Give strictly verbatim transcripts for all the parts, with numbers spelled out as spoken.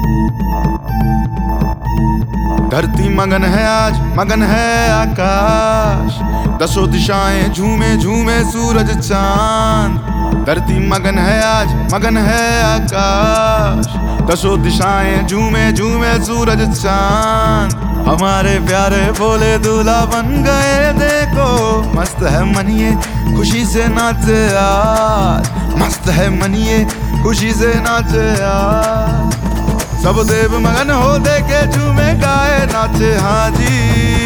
धरती मगन है आज, मगन है आकाश, दसों दिशाएं झूमे झूमे सूरज चांद। धरती मगन है आज, मगन है आकाश, दसों दिशाएं झूमे झूमे सूरज चांद। हमारे प्यारे भोले दूल्हा बन गए देखो, मस्त है मनिए खुशी से नाचे आज, मस्त है मनिए खुशी से नाचे आज। सब देव मगन हो देखे झूमे गाए नाचे हाजी।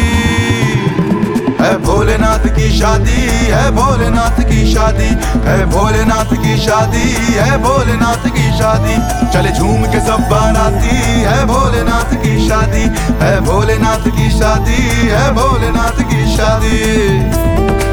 है भोलेनाथ की शादी, है भोलेनाथ की शादी, है भोलेनाथ की शादी, है भोलेनाथ की शादी। चले झूम के सब बाराती, है भोलेनाथ की शादी, है भोलेनाथ की शादी, है भोलेनाथ की शादी।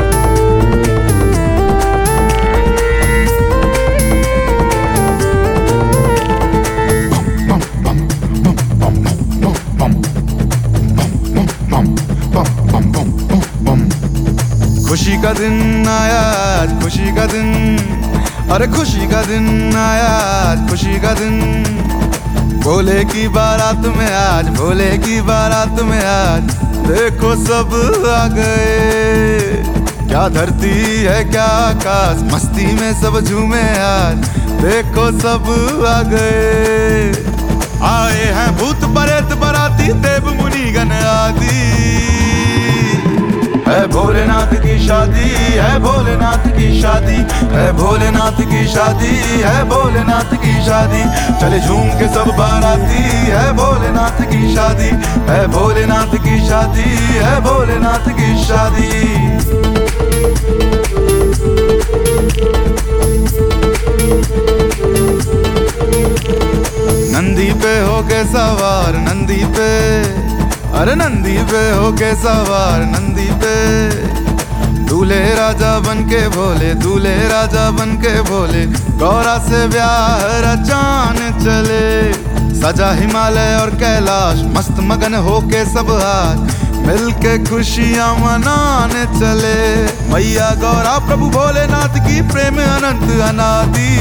खुशी का दिन आया आज, खुशी का दिन, अरे खुशी का दिन आया आज, खुशी का दिन। भोले की बारात में आज, भोले की बारात में आज, देखो सब आ गए। क्या धरती है क्या आकाश, मस्ती में सब झूमे आज, देखो सब आ गए। आए हैं भूत प्रेत बराती, देव मुनि गण आदि। है भोलेनाथ की शादी, है भोलेनाथ की शादी, है भोलेनाथ की शादी, है भोलेनाथ की शादी। चले झूम के सब बाराती, है भोलेनाथ की शादी, है भोलेनाथ की शादी, है भोलेनाथ की शादी। नंदी पे होके सवार, नंदी पे, अरे नंदी पे होके सवार, नंदी पे। दूल्हे राजा बन के भोले, दूल्हे राजा बन के भोले, गौरा से ब्याह रचाने चले। सजा हिमालय और कैलाश, मस्त मगन होके सब हाथ मिल के खुशियां मनाने चले। मैया गौरा प्रभु भोलेनाथ की प्रेम अनंत अनादि।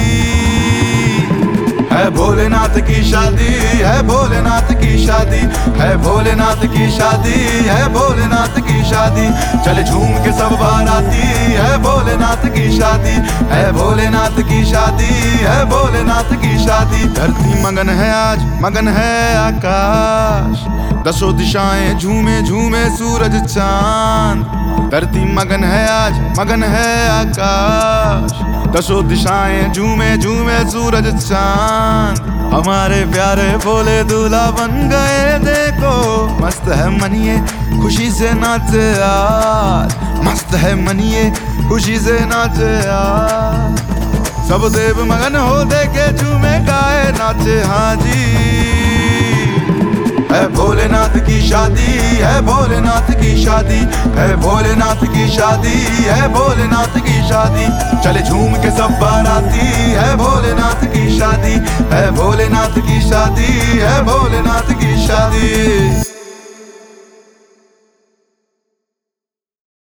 है भोलेनाथ की शादी, है भोलेनाथ की शादी, है भोलेनाथ की शादी, है भोलेनाथ की शादी। चले झूम के सब बाराती, है भोलेनाथ की शादी, है भोलेनाथ की शादी, है भोलेनाथ की शादी। धरती मगन है आज, मगन है आकाश, दसों दिशाएं झूमे झूमे सूरज चांद। धरती मगन है आज, मगन है आकाश, दसों दिशाएं झूमे झूमे सूरज चांद। हमारे प्यारे भोले दूल्हा बन गए देखो, मस्त है मनिए खुशी से नाचे आज, मस्त है मनिए खुशी से नाचे आज। सब देव मगन हो देखे झूमे गाए नाचे हाजी। है भोलेनाथ की शादी, है भोलेनाथ की शादी, है भोलेनाथ की शादी, है भोलेनाथ की शादी। चले झूम के सब बाराती, है भोलेनाथ की शादी, है भोलेनाथ की शादी, है भोलेनाथ की शादी।